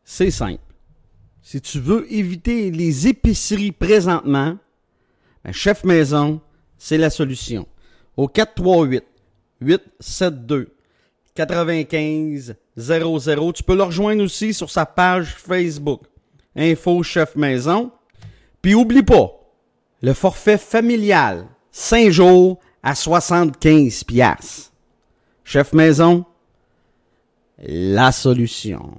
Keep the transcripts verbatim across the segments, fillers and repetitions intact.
C'est simple. Si tu veux éviter les épiceries présentement, ben Chef Maison, c'est la solution. Au quatre trois huit, huit sept deux, neuf cinq zéro zéro. Tu peux le rejoindre aussi sur sa page Facebook. Info Chef Maison. Puis oublie pas, le forfait familial, cinq jours à soixante-quinze piastres. Chef Maison, la solution.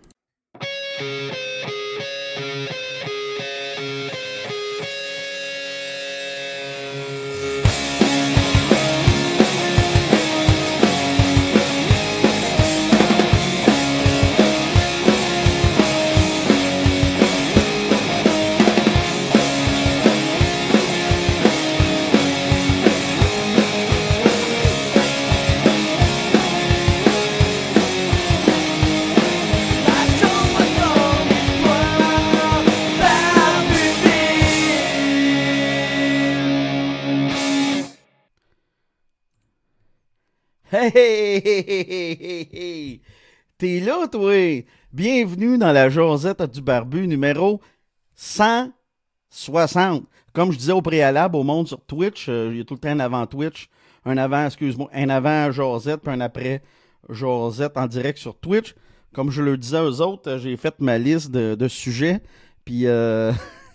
Hey, hey, hey, hey, hey, hey. T'es là, toi? Bienvenue dans la Josette du Barbu numéro cent soixante. Comme je disais au préalable au monde sur Twitch, euh, il y a tout le temps un avant Twitch, un avant, excuse-moi, un avant Josette, puis un après Josette en direct sur Twitch. Comme je le disais aux autres, j'ai fait ma liste de, de sujets, puis euh...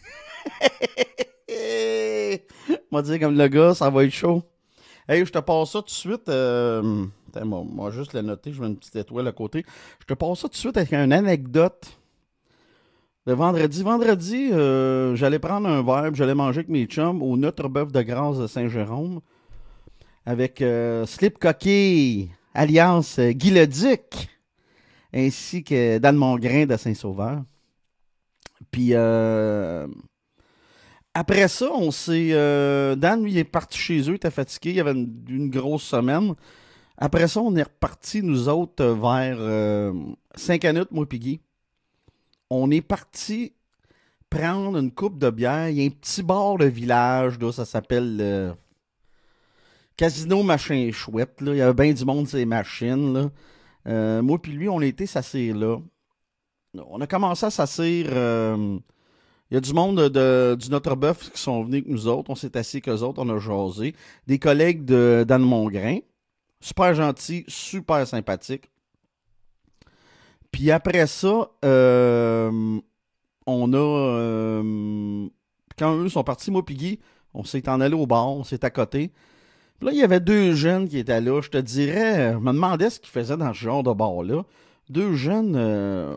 on va dire comme le gars, ça va être chaud. Hey, je te passe ça tout de suite. Euh... Attends, moi, moi, juste le noter, je mets une petite étoile à côté. Je te passe ça tout de suite avec une anecdote de vendredi. Vendredi, euh, j'allais prendre un verre, j'allais manger avec mes chums au Notre-Bœuf de Grâce de Saint-Jérôme avec euh, Slip Coquille, alias euh, Guy Leduc, ainsi que Dan Mongrain de Saint-Sauveur. Puis, euh... après ça, on s'est. Euh, Dan, lui, il est parti chez eux, il était fatigué, il y avait une, une grosse semaine. Après ça, on est reparti, nous autres, vers euh, Saint-Canute, moi, puis Guy. On est parti prendre une coupe de bière. Il y a un petit bar de village, là, ça s'appelle euh, Casino Machin Chouette. Là. Il y avait bien du monde sur les machines. Là. Euh, moi, puis lui, on a été s'asseoir là. On a commencé à s'asseoir. Euh, Il y a du monde de, de, du Notre-Bœuf qui sont venus avec nous autres. On s'est assis avec eux autres, on a jasé. Des collègues de Dan Mongrain. Super gentils, super sympathiques. Puis après ça, euh, on a... Euh, quand eux sont partis, moi et Guy, on s'est en allé au bar, on s'est à côté. Puis là, il y avait deux jeunes qui étaient là. Je te dirais, je me demandais ce qu'ils faisaient dans ce genre de bar-là. Deux jeunes... Euh,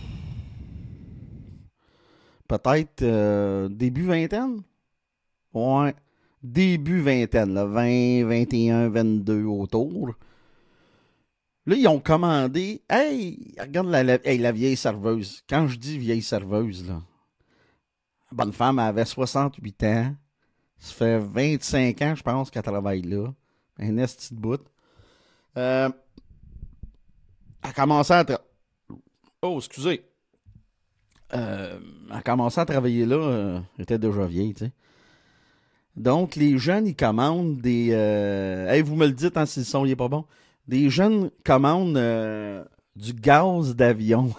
Peut-être euh, début vingtaine? Ouais. Début vingtaine, là. vingt, vingt et un, vingt-deux autour. Là, ils ont commandé. Hey, regarde la, la, hey, la vieille serveuse. Quand je dis vieille serveuse, là. La bonne femme, elle avait soixante-huit ans. Ça fait vingt-cinq ans, je pense, qu'elle travaille là. Un esti de bout. Euh, elle a commencé à. Tra- oh, excusez. Euh, elle a commencé à travailler là, euh, elle était déjà vieille, tu sais. Donc, les jeunes, ils commandent des... Euh, hey, vous me le dites, hein, si le son n'est pas bon. Des jeunes commandent euh, du gaz d'avion.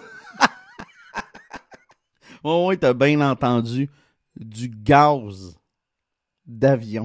Oh, oui, t'as bien entendu. Du gaz d'avion.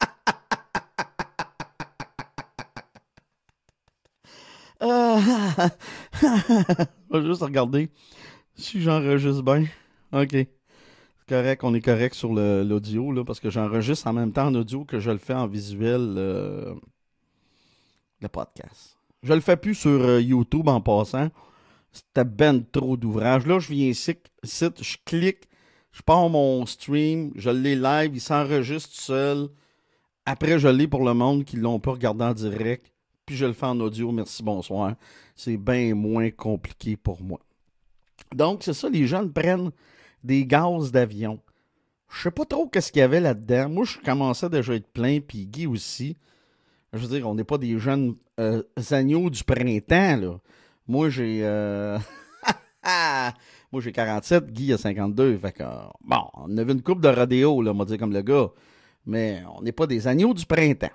Euh... Je vais juste regarder si j'enregistre bien. OK. Correct, on est correct sur le, l'audio, là, parce que j'enregistre en même temps en audio que je le fais en visuel, euh, le podcast. Je le fais plus sur euh, YouTube en passant. C'était ben trop d'ouvrages. Là, je viens ici, ici, je clique, je pars mon stream, je l'ai live, il s'enregistre seul. Après, je l'ai pour le monde qui l'ont pas regardé en direct. Puis je le fais en audio, merci, bonsoir. C'est bien moins compliqué pour moi. Donc, c'est ça, les jeunes prennent des gaz d'avion. Je sais pas trop qu'est-ce qu'il y avait là-dedans. Moi, je commençais déjà à être plein, puis Guy aussi. Je veux dire, on n'est pas des jeunes euh, agneaux du printemps, là. Moi, j'ai... Euh... Moi, j'ai quarante-sept, Guy a cinquante-deux. Fait que, euh, bon, on avait une coupe de rodéo, là, on va dire comme le gars. Mais on n'est pas des agneaux du printemps.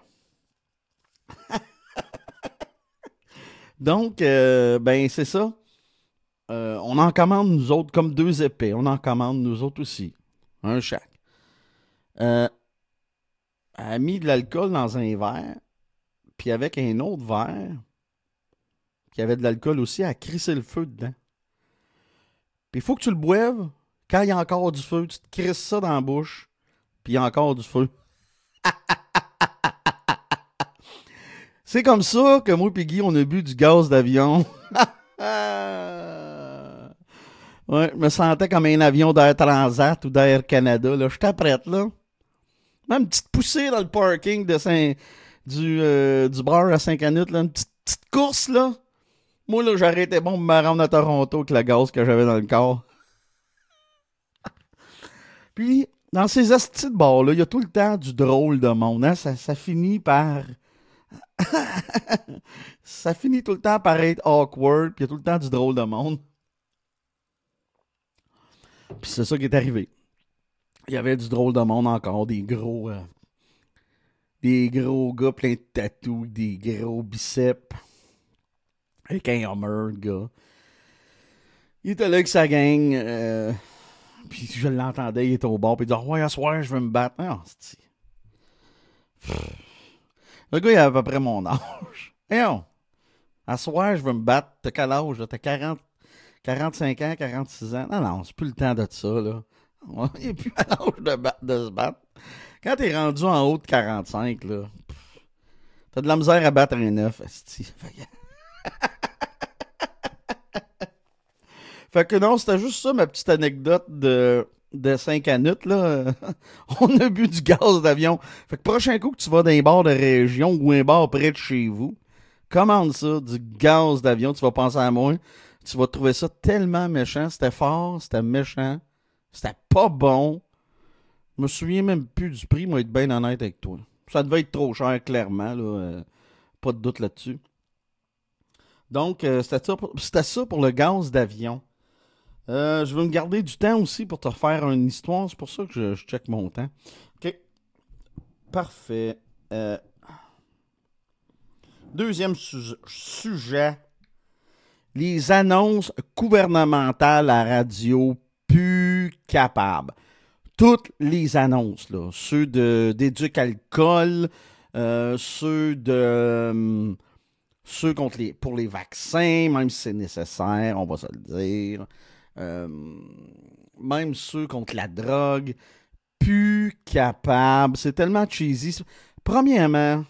Donc, euh, ben, c'est ça. euh, on en commande nous autres comme deux épées. On en commande nous autres aussi. Un chaque. Euh, elle a mis de l'alcool dans un verre, puis avec un autre verre, qui avait de l'alcool aussi, elle a crissé le feu dedans. Puis il faut que tu le boives. Quand il y a encore du feu, tu te crisses ça dans la bouche, puis il y a encore du feu. C'est comme ça que moi et Guy, on a bu du gaz d'avion. Ouais, je me sentais comme un avion d'Air Transat ou d'Air Canada. Là. J'étais prête, là. Même une petite poussée dans le parking de Saint... du, euh, du bar à Saint-Canute, là. Une petite, petite course, là. Moi, là, j'arrêtais bon de me rendre à Toronto avec le gaz que j'avais dans le corps. Puis, dans ces astis de bars-là, il y a tout le temps du drôle de monde. Hein? Ça, ça finit par... ça finit tout le temps par être awkward, puis il y a tout le temps du drôle de monde. Puis c'est ça qui est arrivé. Il y avait du drôle de monde encore, des gros... euh, des gros gars pleins de tatous, des gros biceps. Avec un Hummer, le gars. Il était là avec sa gang. Euh, puis je l'entendais, il était au bar. Puis il disait, ouais, à soir, je veux me battre. Ah, c'est... Le gars, il a à peu près mon âge. Et on, à soir, je veux me battre. T'as quel âge? Là? T'as quarante, quarante-cinq ans, quarante-six ans? Non, non, c'est plus le temps de ça, là. Il n'est plus à l'âge de, ba- de se battre. Quand t'es rendu en haut de quarante-cinq, là, pff, t'as de la misère à battre un neuf, esti. Fait que... fait que non, c'était juste ça, ma petite anecdote de, de Saint-Canute, là. On a bu du gaz d'avion. Fait que prochain coup que tu vas dans un bar de région ou un bar près de chez vous, commande ça, du gaz d'avion, tu vas penser à moi. Tu vas trouver ça tellement méchant. C'était fort, c'était méchant, c'était pas bon. Je me souviens même plus du prix, moi, être bien honnête avec toi. Ça devait être trop cher, clairement, là. euh, pas de doute là-dessus. Donc, euh, c'était, ça pour, c'était ça pour le gaz d'avion. Euh, je vais me garder du temps aussi pour te faire une histoire. C'est pour ça que je, je check mon temps. OK. Parfait. Euh, deuxième su- sujet. Les annonces gouvernementales à radio plus capables. Toutes les annonces, là. Ceux de, d'éduc alcool, euh, ceux de... euh, ceux contre les, pour les vaccins, même si c'est nécessaire, on va se le dire. Euh, même ceux contre la drogue. Plus capable. C'est tellement cheesy. Premièrement,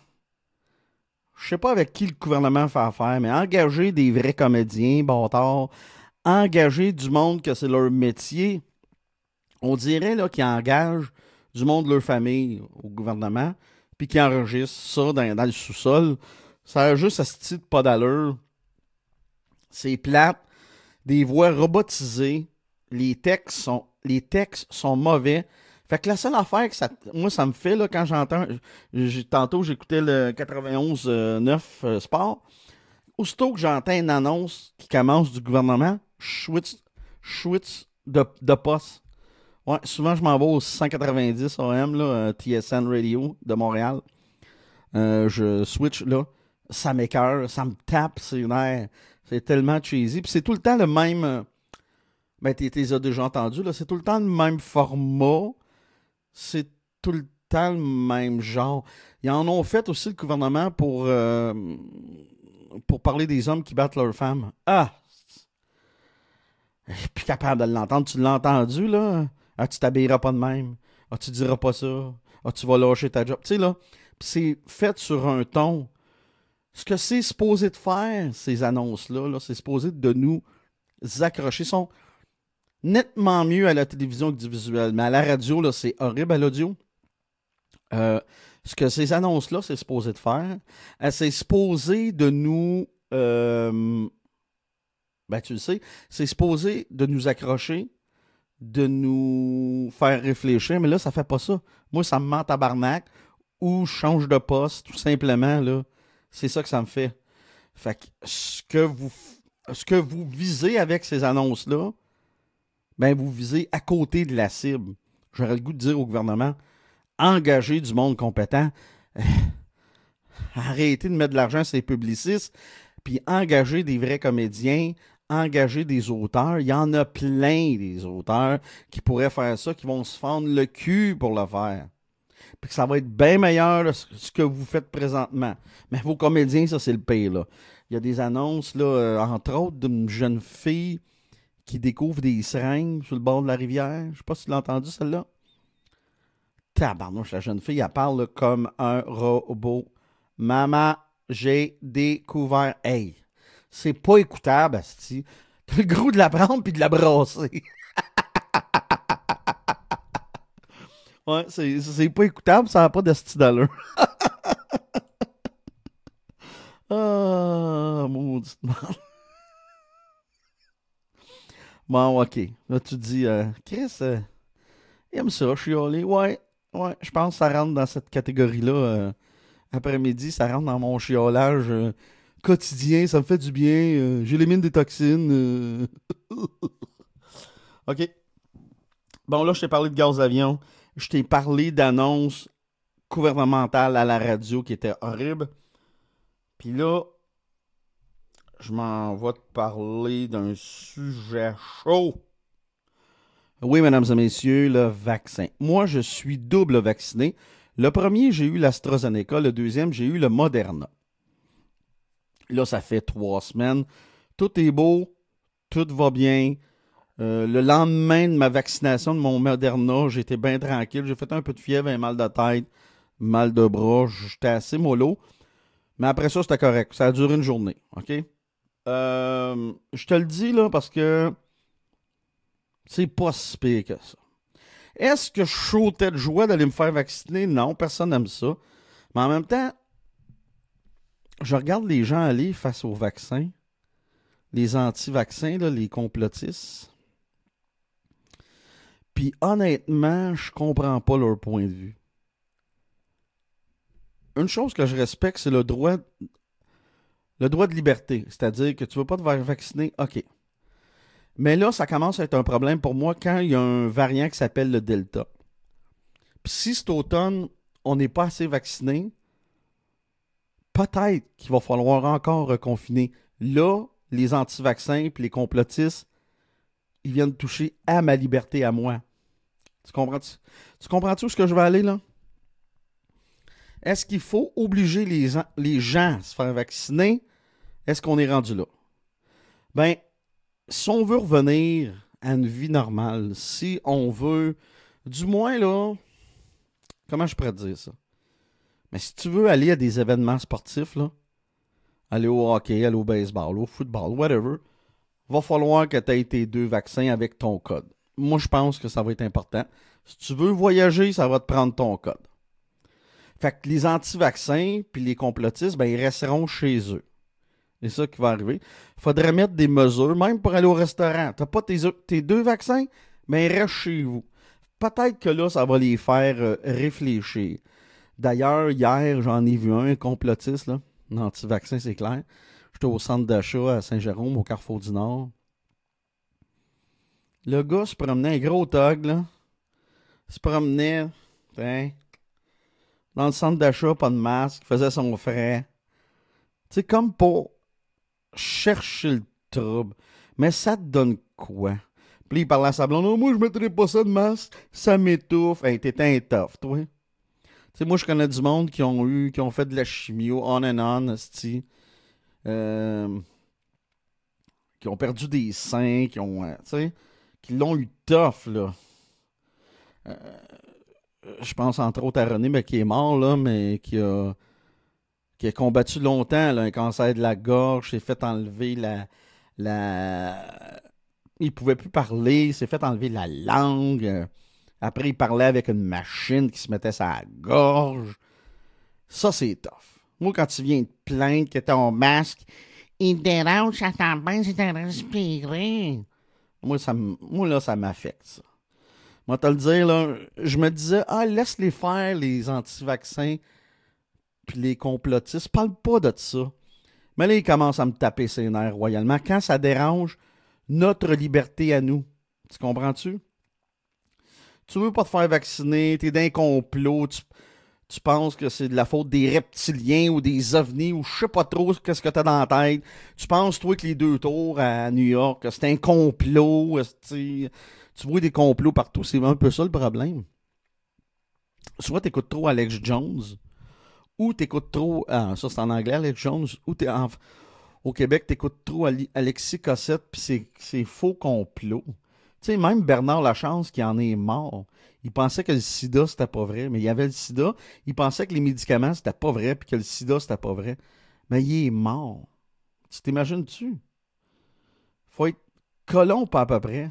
je sais pas avec qui le gouvernement fait affaire, mais engager des vrais comédiens, bâtards, engager du monde que c'est leur métier, on dirait là, qu'ils engagent du monde de leur famille au gouvernement, puis qu'ils enregistrent ça dans, dans le sous-sol. Ça a juste à ce titre pas d'allure. C'est plate. Des voix robotisées. Les textes sont, les textes sont mauvais. Fait que la seule affaire que ça, moi, ça me fait, là, quand j'entends... j'ai- Tantôt, j'écoutais le quatre-vingt-onze neuf euh, Sport. Aussitôt que j'entends une annonce qui commence du gouvernement, je switch, je switch de, de poste. Ouais, souvent, je m'en vais au cent quatre-vingt-dix A M, là, euh, T S N Radio de Montréal. Euh, je switch là. Ça m'écoeure, ça me tape ses nerfs. C'est tellement cheesy. Puis c'est tout le temps le même. euh, Ben, tu les as déjà entendus, là. C'est tout le temps le même format. C'est tout le temps le même genre. Ils en ont fait aussi le gouvernement pour, euh, pour parler des hommes qui battent leurs femmes. Ah! Je suis plus capable de l'entendre. Tu l'as entendu, là? Ah, tu t'habilleras pas de même. Ah, tu diras pas ça. Ah, tu vas lâcher ta job. Tu sais, là, pis c'est fait sur un ton. Ce que c'est supposé de faire, ces annonces-là, là, c'est supposé de nous accrocher. Ils sont nettement mieux à la télévision que du visuel. Mais à la radio, là, c'est horrible à l'audio. Euh, ce que ces annonces-là, c'est supposé de faire, euh, c'est supposé de nous... euh, ben, tu le sais, c'est supposé de nous accrocher, de nous faire réfléchir, mais là, ça fait pas ça. Moi, ça me ment tabarnak, ou je change de poste, tout simplement, là. C'est ça que ça me fait. Fait que ce que vous, ce que vous visez avec ces annonces-là, ben, vous visez à côté de la cible. J'aurais le goût de dire au gouvernement, engagez du monde compétent, arrêtez de mettre de l'argent sur les publicistes, puis engagez des vrais comédiens, engager des auteurs. Il y en a plein des auteurs qui pourraient faire ça, qui vont se fendre le cul pour le faire. Puis que ça va être bien meilleur là, ce que vous faites présentement. Mais vos comédiens, ça, c'est le pire, là. Il y a des annonces, là, euh, entre autres, d'une jeune fille qui découvre des seringues sur le bord de la rivière. Je sais pas si tu l'as entendu, celle-là. Tabarnouche, la jeune fille, elle parle là, comme un robot. Maman, j'ai découvert. Hey, c'est pas écoutable, asti. T'as le goût de la prendre puis de la brasser. Ouais, c'est, c'est pas écoutable, ça n'a pas d'asti d'allure. Ah, maudite merde. Bon, ok. Là, tu te dis, euh, Chris, euh, il aime ça, chialer. Ouais, ouais, je pense que ça rentre dans cette catégorie-là. euh, après-midi, ça rentre dans mon chiolage euh, quotidien, ça me fait du bien. euh, j'élimine des toxines. euh. OK. Bon, là, je t'ai parlé de gaz d'avion. Je t'ai parlé d'annonces gouvernementales à la radio qui étaient horribles. Puis là, je m'en vais te parler d'un sujet chaud. Oui, mesdames et messieurs, le vaccin. Moi, je suis double vacciné. Le premier, j'ai eu l'AstraZeneca. Le deuxième, j'ai eu le Moderna. Là, ça fait trois semaines. Tout est beau, tout va bien. Euh, le lendemain de ma vaccination de mon Moderna, j'étais bien tranquille. J'ai fait un peu de fièvre, un mal de tête, mal de bras. J'étais assez mollo. Mais après ça, c'était correct. Ça a duré une journée. OK? Euh, je te le dis là parce que c'est pas si pire que ça. Est-ce que je sautais de joie d'aller me faire vacciner? Non, personne n'aime ça. Mais en même temps, je regarde les gens aller face aux vaccins, les anti-vaccins, là, les complotistes. Puis honnêtement, je comprends pas leur point de vue. Une chose que je respecte, c'est le droit, le droit de liberté. C'est-à-dire que tu veux pas te faire vacciner, OK. Mais là, ça commence à être un problème pour moi quand il y a un variant qui s'appelle le Delta. Puis si cet automne, on n'est pas assez vacciné, peut-être qu'il va falloir encore reconfiner. Là, les anti-vaccins et les complotistes, ils viennent toucher à ma liberté à moi. Tu comprends-tu? Tu comprends-tu où est-ce que je vais aller, là? Est-ce qu'il faut obliger les, les gens à se faire vacciner? Est-ce qu'on est rendu là? Ben, si on veut revenir à une vie normale, si on veut, du moins, là, comment je pourrais te dire ça? Mais si tu veux aller à des événements sportifs, là, aller au hockey, aller au baseball, au football, whatever, va falloir que tu aies tes deux vaccins avec ton code. Moi, je pense que ça va être important. Si tu veux voyager, ça va te prendre ton code. Fait que les anti-vaccins puis les complotistes, ben, ils resteront chez eux. C'est ça qui va arriver. Il faudrait mettre des mesures, même pour aller au restaurant. Tu n'as pas tes, tes deux vaccins, ben, reste chez vous. Peut-être que là, ça va les faire euh, réfléchir. D'ailleurs, hier, j'en ai vu un, un complotiste, là, un anti-vaccin, c'est clair. J'étais au centre d'achat à Saint-Jérôme, au Carrefour du Nord. Le gars se promenait, un gros tog, là. Il se promenait, hein, dans le centre d'achat, pas de masque, faisait son frais. Tu sais, comme pour chercher le trouble. Mais ça te donne quoi? Puis il parlait à sa blonde, oh, moi, je mettrais pas ça de masque, ça m'étouffe. Hey, t'es un tough, toi. Tu sais, moi, je connais du monde qui ont eu, qui ont fait de la chimio, on and on, esti. Euh, qui ont perdu des seins, qui ont, euh, tu sais, qui l'ont eu tough, là. Euh, je pense entre autres à René, mais qui est mort, là, mais qui a, qui a combattu longtemps, là, un cancer de la gorge, s'est fait enlever la, la... Il pouvait plus parler, il s'est fait enlever la langue. Après, il parlait avec une machine qui se mettait sa gorge. Ça, c'est tough. Moi, quand tu viens te plaindre que ton masque, il te dérange, ça t'empêche de respirer. Moi, ça, moi, là, ça m'affecte, ça. Moi, te le dire, là, je me disais, ah, laisse-les faire, les anti-vaccins, puis les complotistes. Parle pas de ça. Mais là, ils commencent à me taper ses nerfs royalement. Quand ça dérange notre liberté à nous. Tu comprends-tu? Tu veux pas te faire vacciner, t'es d'un complot, tu, Tu penses que c'est de la faute des reptiliens ou des ovnis ou je sais pas trop qu'est-ce que t'as dans la tête. Tu penses, toi, que les deux tours à New York, que c'est un complot. esti. Tu vois des complots partout. C'est un peu ça le problème. Soit t'écoutes trop Alex Jones, ou t'écoutes trop... Ah, ça, c'est en anglais, Alex Jones. Ou t'es en- au Québec, t'écoutes trop Ali- Alexis Cossette, puis c'est, c'est faux complot. Tu sais, même Bernard Lachance, qui en est mort, il pensait que le sida, c'était pas vrai. Mais il y avait le sida. Il pensait que les médicaments, c'était pas vrai, puis que le sida, c'était pas vrai. Mais il est mort. Tu t'imagines-tu? Faut être colon, pas à peu près.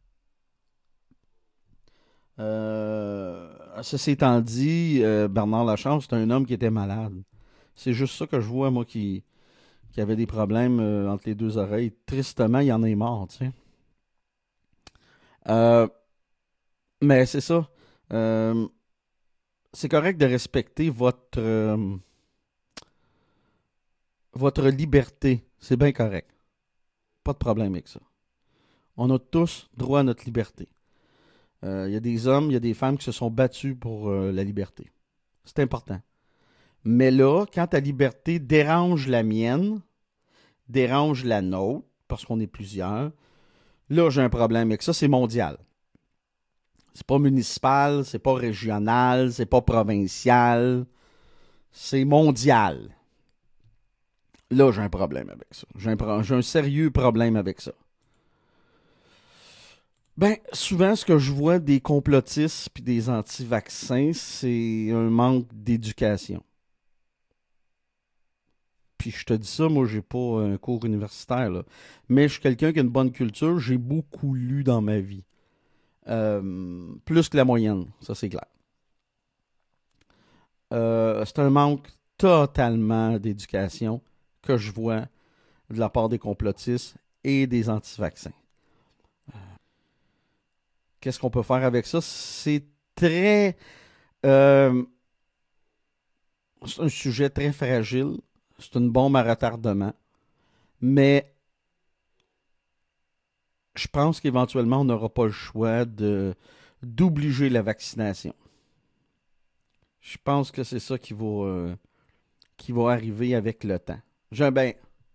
Euh, ceci étant dit, euh, Bernard Lachance, c'est un homme qui était malade. C'est juste ça que je vois, moi, qui, qui avait des problèmes euh, entre les deux oreilles. Tristement, il en est mort, tu sais. Euh, mais c'est ça. Euh, c'est correct de respecter votre, euh, votre liberté. C'est bien correct. Pas de problème avec ça. On a tous droit à notre liberté. Euh, Il y a des hommes, il y a des femmes qui se sont battus pour euh, la liberté. C'est important. Mais là, quand ta liberté dérange la mienne, dérange la nôtre, parce qu'on est plusieurs, là, j'ai un problème avec ça. C'est mondial. C'est pas municipal, c'est pas régional, c'est pas provincial, c'est mondial. Là, j'ai un problème avec ça. J'ai un, pro- j'ai un sérieux problème avec ça. Ben, souvent, ce que je vois des complotistes puis des anti-vaccins, c'est un manque d'éducation. Puis je te dis ça, moi, j'ai pas un cours universitaire, là. Mais je suis quelqu'un qui a une bonne culture. J'ai beaucoup lu dans ma vie. Euh, plus que la moyenne, ça c'est clair. Euh, c'est un manque totalement d'éducation que je vois de la part des complotistes et des anti-vaccins. Qu'est-ce qu'on peut faire avec ça? C'est très... euh, c'est un sujet très fragile. C'est une bombe à retardement. Mais je pense qu'éventuellement, on n'aura pas le choix de d'obliger la vaccination. Je pense que c'est ça qui va, euh, qui va arriver avec le temps. Je, ben,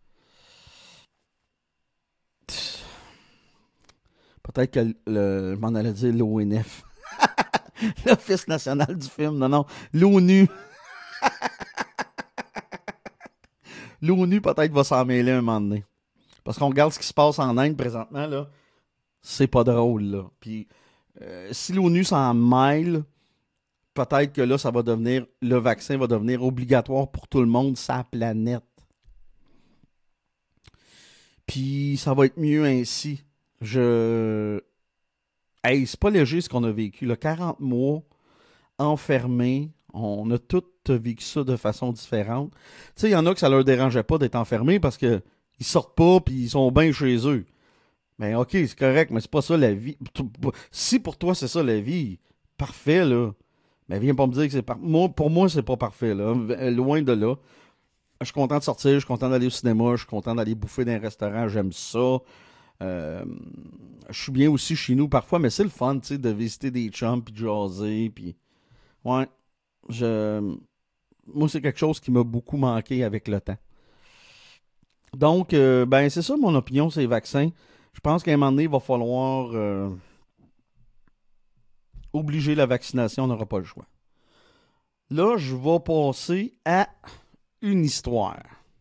peut-être que le, le- je m'en allais dire l'O N F, l'Office national du film, non, non, l'ONU, l'ONU peut-être va s'en mêler un moment donné. Parce qu'on regarde ce qui se passe en Inde présentement, là, c'est pas drôle, là. Puis, euh, si l'ONU s'en mêle, peut-être que là, ça va devenir, le vaccin va devenir obligatoire pour tout le monde, sa planète. Puis, ça va être mieux ainsi. Je... Hey, c'est pas léger ce qu'on a vécu, là. quarante mois enfermés. On a tous vécu ça de façon différente. Tu sais, il y en a que ça leur dérangeait pas d'être enfermés parce que ils sortent pas puis ils sont bien chez eux. Ben ok, c'est correct, mais c'est pas ça la vie. Si pour toi c'est ça la vie, parfait là. Mais viens pas me dire que c'est par... moi, pour moi, c'est pas parfait là. Loin de là. Je suis content de sortir, je suis content d'aller au cinéma, je suis content d'aller bouffer dans un restaurant, j'aime ça. Euh, je suis bien aussi chez nous parfois, mais c'est le fun, tu sais, de visiter des chums puis de jaser, puis ouais, je moi, c'est quelque chose qui m'a beaucoup manqué avec le temps. Donc, euh, ben, c'est ça mon opinion, sur les vaccins. Je pense qu'à un moment donné, il va falloir euh, obliger la vaccination, on n'aura pas le choix. Là, je vais passer à une histoire.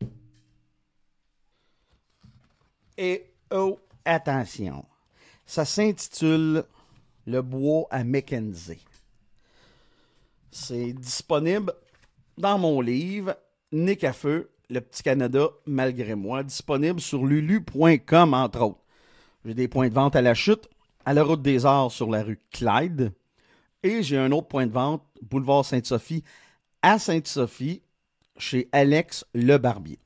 Et oh, attention, ça s'intitule Le bois à Mackenzie. C'est disponible dans mon livre Nick à feu, le petit Canada malgré moi, disponible sur lulu point com entre autres. J'ai des points de vente à la chute, à la route des Arts sur la rue Clyde, et j'ai un autre point de vente, boulevard Sainte-Sophie, à Sainte-Sophie, chez Alex Le Barbier.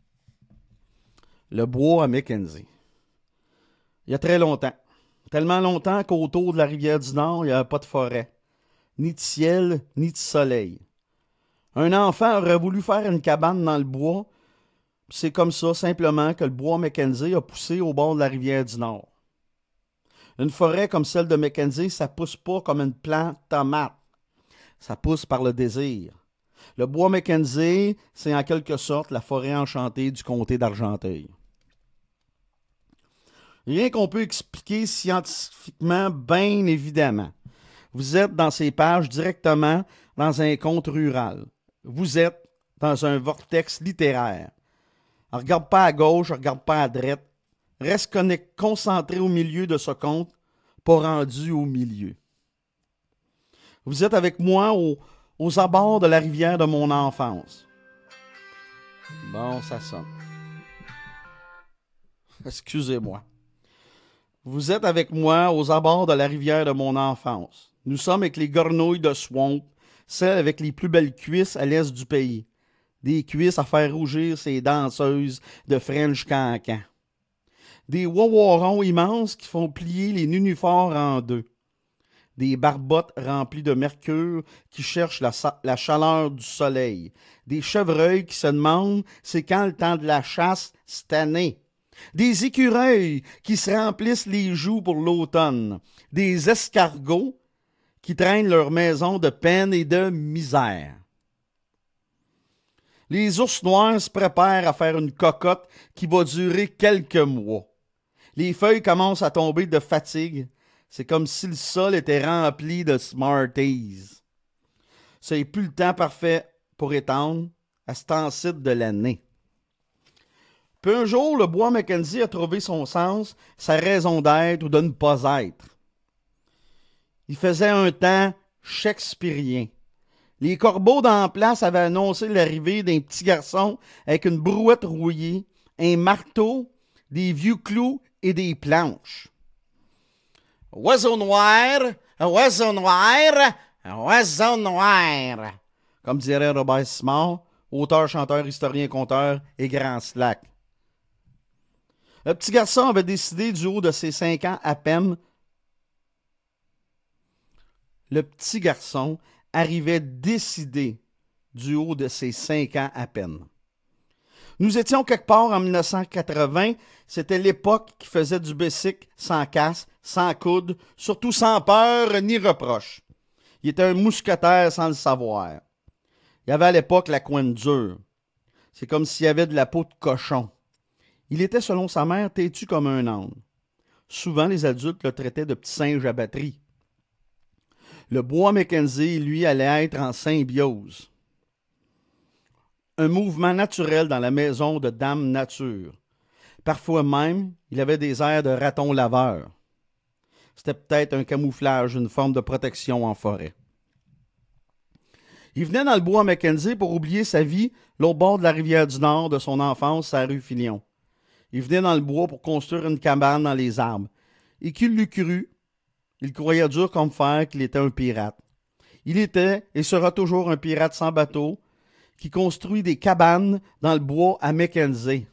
Le bois à Mackenzie. Il y a très longtemps. Tellement longtemps qu'autour de la rivière du Nord, il n'y a pas de forêt. Ni de ciel, ni de soleil. Un enfant aurait voulu faire une cabane dans le bois. C'est comme ça, simplement, que le bois Mackenzie a poussé au bord de la rivière du Nord. Une forêt comme celle de Mackenzie, ça pousse pas comme une plante tomate. Ça pousse par le désir. Le bois Mackenzie, c'est en quelque sorte la forêt enchantée du comté d'Argenteuil. Rien qu'on peut expliquer scientifiquement, bien évidemment. Vous êtes dans ces pages directement dans un conte rural. Vous êtes dans un vortex littéraire. Ne regarde pas à gauche, ne regarde pas à droite. Reste connect, concentré au milieu de ce conte, pas rendu au milieu. Vous êtes avec moi au, aux abords de la rivière de mon enfance. Bon, ça sonne. Excusez-moi. Vous êtes avec moi aux abords de la rivière de mon enfance. Nous sommes avec les gornouilles de Swamp, celles avec les plus belles cuisses à l'est du pays. Des cuisses à faire rougir ces danseuses de French Cancan. Des wawarons immenses qui font plier les nunuphores en deux. Des barbottes remplies de mercure qui cherchent la, la chaleur du soleil. Des chevreuils qui se demandent c'est quand le temps de la chasse cette année. Des écureuils qui se remplissent les joues pour l'automne. Des escargots qui traînent leur maison de peine et de misère. Les ours noirs se préparent à faire une cocotte qui va durer quelques mois. Les feuilles commencent à tomber de fatigue. C'est comme si le sol était rempli de Smarties. C'est plus le temps parfait pour étendre à ce temps-ci de l'année. Puis un jour, le bois Mackenzie a trouvé son sens, sa raison d'être ou de ne pas être. Il faisait un temps shakespearien. Les corbeaux dans la place avaient annoncé l'arrivée d'un petit garçon avec une brouette rouillée, un marteau, des vieux clous et des planches. Oiseau noir, oiseau noir, oiseau noir, comme dirait Robert Simard, auteur, chanteur, historien, conteur et grand slack. Le petit garçon avait décidé du haut de ses cinq ans à peine. Le petit garçon arrivait décidé du haut de ses cinq ans à peine. Nous étions quelque part en dix-neuf cent quatre-vingts. C'était l'époque qui faisait du bicycle sans casse, sans coude, surtout sans peur ni reproche. Il était un mousquetaire sans le savoir. Il avait à l'époque la couenne dure. C'est comme s'il y avait de la peau de cochon. Il était, selon sa mère, têtu comme un âne. Souvent, les adultes le traitaient de petit singe à batterie. Le bois Mackenzie, lui, allait être en symbiose. Un mouvement naturel dans la maison de Dame Nature. Parfois même, il avait des airs de raton laveur. C'était peut-être un camouflage, une forme de protection en forêt. Il venait dans le bois Mackenzie pour oublier sa vie, l'autre bord de la rivière du Nord de son enfance, à la rue Filion. Il venait dans le bois pour construire une cabane dans les arbres. Et qu'il l'eût cru, il croyait dur comme fer qu'il était un pirate. Il était et sera toujours un pirate sans bateau qui construit des cabanes dans le bois à Mackenzie.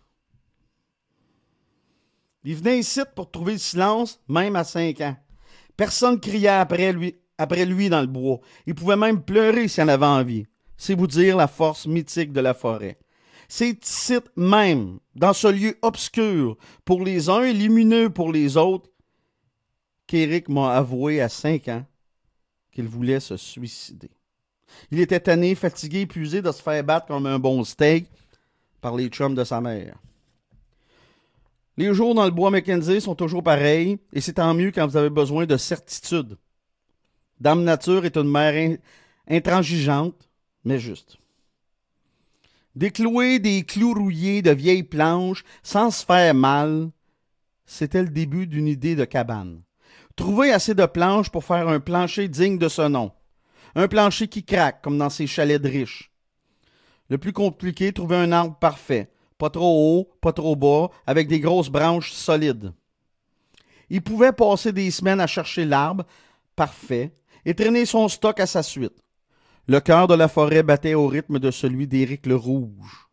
Il venait ici pour trouver le silence, même à cinq ans. Personne criait après lui, après lui dans le bois. Il pouvait même pleurer s'il en avait envie. C'est vous dire la force mythique de la forêt. C'est ici même, dans ce lieu obscur pour les uns et lumineux pour les autres, qu'Éric m'a avoué à cinq ans qu'il voulait se suicider. Il était tanné, fatigué, épuisé de se faire battre comme un bon steak par les chums de sa mère. Les jours dans le bois Mackenzie sont toujours pareils, et c'est tant mieux quand vous avez besoin de certitude. Dame Nature est une mère intransigeante, mais juste. Déclouer des clous rouillés de vieilles planches sans se faire mal, c'était le début d'une idée de cabane. Trouver assez de planches pour faire un plancher digne de ce nom. Un plancher qui craque, comme dans ces chalets de riches. Le plus compliqué, trouver un arbre parfait. Pas trop haut, pas trop bas, avec des grosses branches solides. Il pouvait passer des semaines à chercher l'arbre parfait et traîner son stock à sa suite. Le cœur de la forêt battait au rythme de celui d'Éric le Rouge.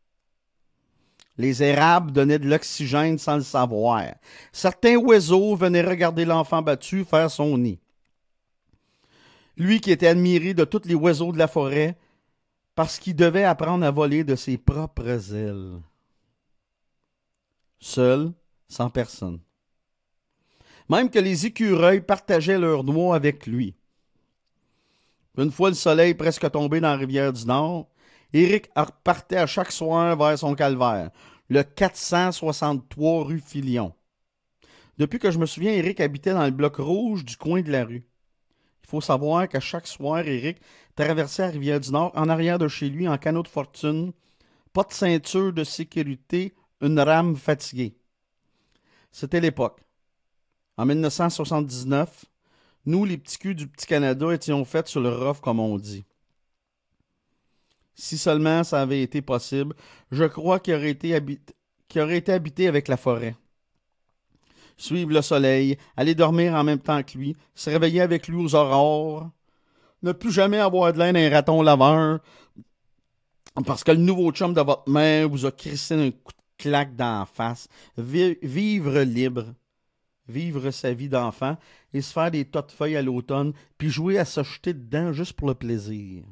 Les érables donnaient de l'oxygène sans le savoir. Certains oiseaux venaient regarder l'enfant battu faire son nid. Lui qui était admiré de tous les oiseaux de la forêt parce qu'il devait apprendre à voler de ses propres ailes. Seul, sans personne. Même que les écureuils partageaient leurs noix avec lui. Une fois le soleil presque tombé dans la rivière du Nord, Éric repartait à chaque soir vers son calvaire, le quatre cent soixante-trois rue Filion. Depuis que je me souviens, Éric habitait dans le bloc rouge du coin de la rue. Il faut savoir qu'à chaque soir, Éric traversait la rivière du Nord en arrière de chez lui en canot de fortune, pas de ceinture de sécurité, une rame fatiguée. C'était l'époque. En dix-neuf cent soixante-dix-neuf, nous, les petits culs du petit Canada, étions faits sur le rough, comme on dit. Si seulement ça avait été possible, je crois qu'il aurait été habité, qu'il aurait été habité avec la forêt. Suivre le soleil, aller dormir en même temps que lui, se réveiller avec lui aux aurores, ne plus jamais avoir de laine un raton laveur, parce que le nouveau chum de votre mère vous a crissé un coup de claque d'en face. Vi- vivre libre, vivre sa vie d'enfant et se faire des tas de feuilles à l'automne, puis jouer à se jeter dedans juste pour le plaisir.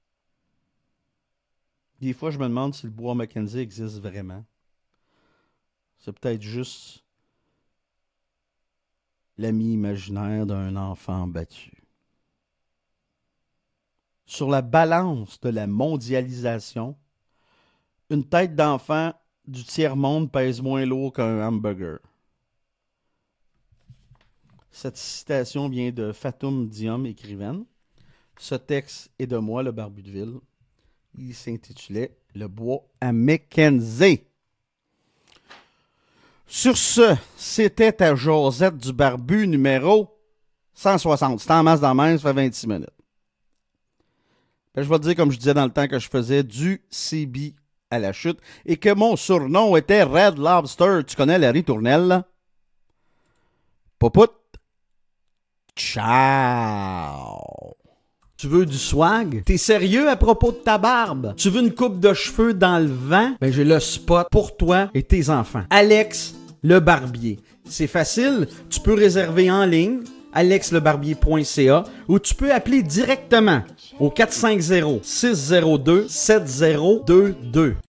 Des fois, je me demande si le bois Mackenzie existe vraiment. C'est peut-être juste l'ami imaginaire d'un enfant battu. Sur la balance de la mondialisation, une tête d'enfant du tiers-monde pèse moins lourd qu'un hamburger. Cette citation vient de Fatoum Diom, écrivaine. Ce texte est de moi, le barbu de ville. Il s'intitulait « Le bois à Mackenzie ». Sur ce, c'était ta Josette du barbu numéro cent soixante. C'était en masse dans la main, ça fait vingt-six minutes. Ben, je vais te dire, comme je disais dans le temps que je faisais, du C B à la chute, et que mon surnom était Red Lobster. Tu connais Larry Tournelle, là? Popout. Ciao! Tu veux du swag? T'es sérieux à propos de ta barbe? Tu veux une coupe de cheveux dans le vent? Ben, j'ai le spot pour toi et tes enfants. Alex le Barbier. C'est facile, tu peux réserver en ligne, alex le barbier point c a, ou tu peux appeler directement au quatre cinq zéro, six zéro deux, sept zéro deux deux.